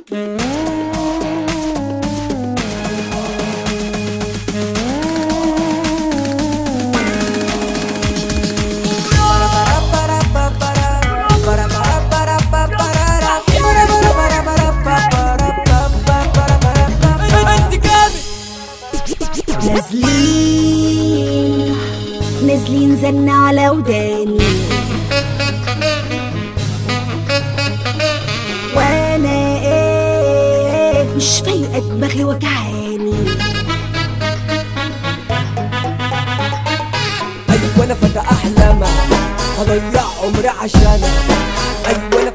نازلين زن على وداني وانا مش فايقة دماغي وجعاني. ايوه انا فتى احلامك هضيع عمري عشانك. ايوه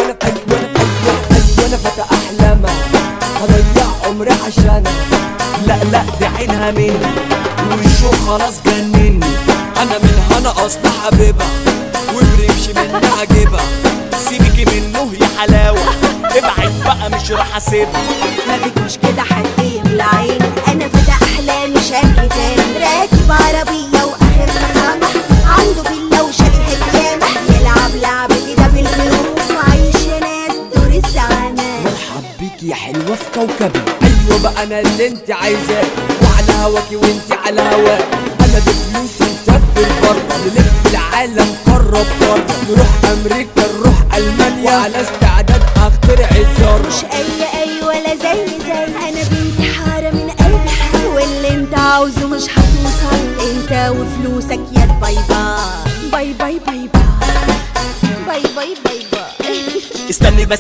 انا فتى احلامك هضيع عمري عشانك. لا دي عينها مني وشو خلاص جنني. انا منها انا اصل حبيبها وبرمشي منها جيبها. سيبكي منه يا حلاوه ابعد بقى مش راح اسيبها. ما فيكوش كده حد يملى عيني. انا فتى احلامي شكل تاني راكب عربيه واخر مخامه عنده فيلا وشاليه ياما يلعب لعب كده بالحروف وعايش يا ناس دور الزعامه. مرحب بيكي يا حلوه في كوكبي. ايوه بقى انا اللي انت عايزاه وعلى هواكي وانت على هواك. انا بفلوسي نسافر بره نلف العالم قاره بقاره. نروح امريكا نروح المانيا وعلى استعداد اخترع الذره. مش اي ولا زي انا بنت حاره من قلبي حي. واللي انت عاوزه مش هتوصل انت وفلوسك يا باي باي باي باي باي باي باي باي باي. استني بس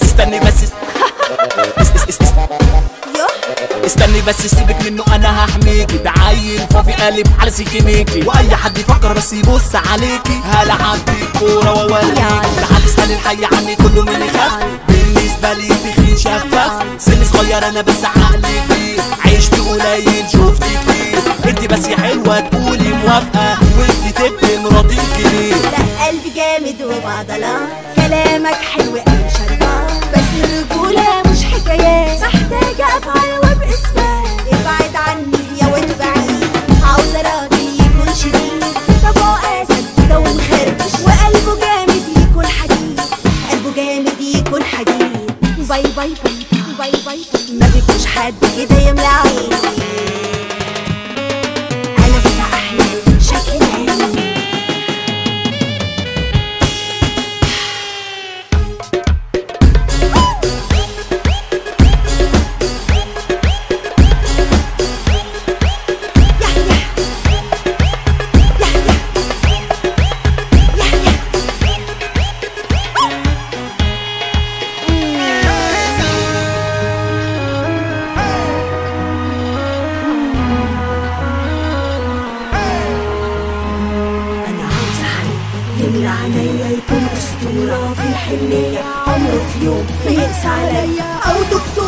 استني بس سيبك منه انا هحميكي. ده عيل فافي قالب على سكينيكي واي حد يفكر بس يبص عليكي هلعب بيك كوره ووليكي. تعال اسال الحي عني كله من يخاف. بالنسبه لي تخين شفاف سن صغير انا بس عقلي كبير. عشت قليل شفت كتير. انت بس يا حلوه تقولي موافقه وانت تبقي مراتي كبير. لا قلبي جامد وبعضلات كلامك حلو قوي شربات. بس الرجوله مش حكايات محتاجه افعال وباثبات. ابعد عني يا واد بعيد عاوزه راجل يكون شديد في طبعه اسد كده ومخربش وقلبه جامد يكون حديد. قلبه جامد يكون حديد. باي باي باي باي ما فيكوش حد كده يملى عيني. انا فتى احلامي شكل تاني. يملى عينيا يكون أسطورة في الحنية عمره في يوم ما يقسى عليا أو دكتور